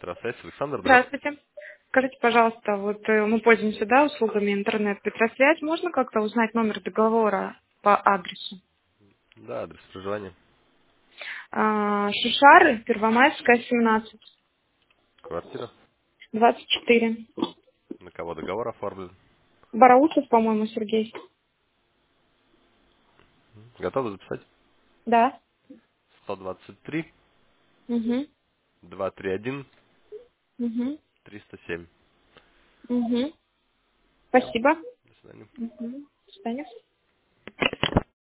Интернет-связь. Александр, здравствуйте. Здравствуйте. Скажите, пожалуйста, вот мы пользуемся, да, услугами интернет-петросвязь. Можно как-то узнать номер договора по адресу? Да, адрес проживания. Шишары, Первомайская, 17, Квартира. 24. На кого договор оформлен. Бараусов, по-моему, Сергей. Готовы записать? Да. 123 Угу. 231 Угу. 307. Угу. Все. Спасибо. До свидания. Угу. До свидания.